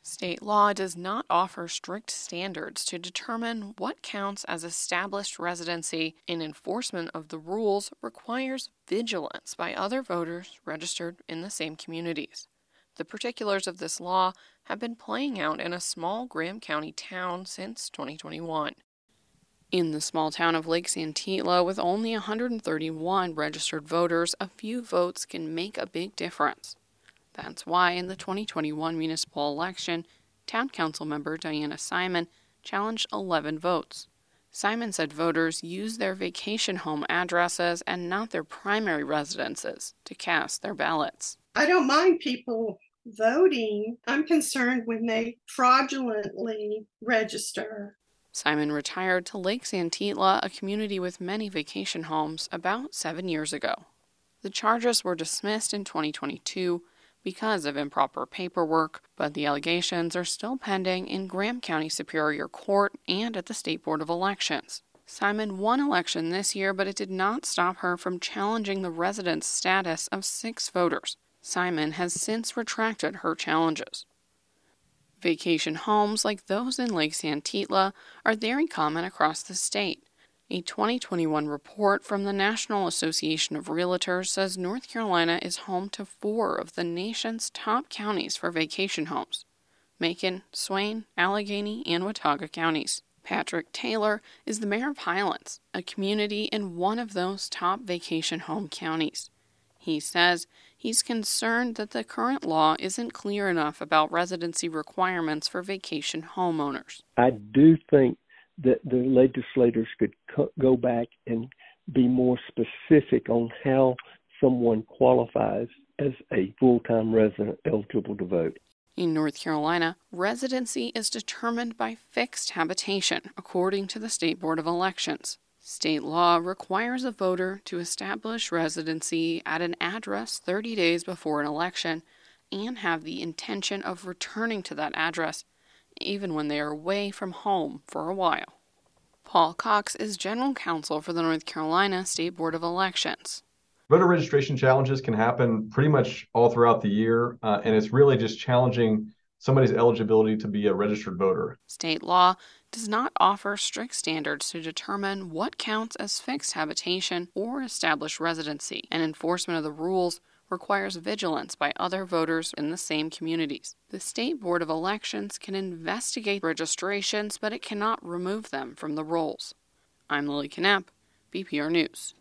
State law does not offer strict standards to determine what counts as established residency, and enforcement of the rules requires vigilance by other voters registered in the same communities. The particulars of this law have been playing out in a small Graham County town since 2021. In the small town of Lake Santitla, with only 131 registered voters, a few votes can make a big difference. That's why in the 2021 municipal election, Town Council member Diana Simon challenged 11 votes. Simon said voters use their vacation home addresses and not their primary residences to cast their ballots. I don't mind people voting. I'm concerned when they fraudulently register. Simon retired to Lake Santitla, a community with many vacation homes, about 7 years ago. The charges were dismissed in 2022 because of improper paperwork, but the allegations are still pending in Graham County Superior Court and at the State Board of Elections. Simon won election this year, but it did not stop her from challenging the residence status of 6 voters. Simon has since retracted her challenges. Vacation homes like those in Lake Santitla are very common across the state. A 2021 report from the National Association of Realtors says North Carolina is home to 4 of the nation's top counties for vacation homes: Macon, Swain, Allegheny, and Watauga counties. Patrick Taylor is the mayor of Highlands, a community in one of those top vacation home counties. He says he's concerned that the current law isn't clear enough about residency requirements for vacation homeowners. I do think that the legislators could go back and be more specific on how someone qualifies as a full-time resident eligible to vote. In North Carolina, residency is determined by fixed habitation, according to the State Board of Elections. State law requires a voter to establish residency at an address 30 days before an election and have the intention of returning to that address even when they are away from home for a while. Paul Cox is general counsel for the North Carolina State Board of Elections. Voter registration challenges can happen pretty much all throughout the year, and it's really just challenging somebody's eligibility to be a registered voter. State law does not offer strict standards to determine what counts as fixed habitation or established residency, and enforcement of the rules requires vigilance by other voters in the same communities. The State Board of Elections can investigate registrations, but it cannot remove them from the rolls. I'm Lily Knapp, BPR News.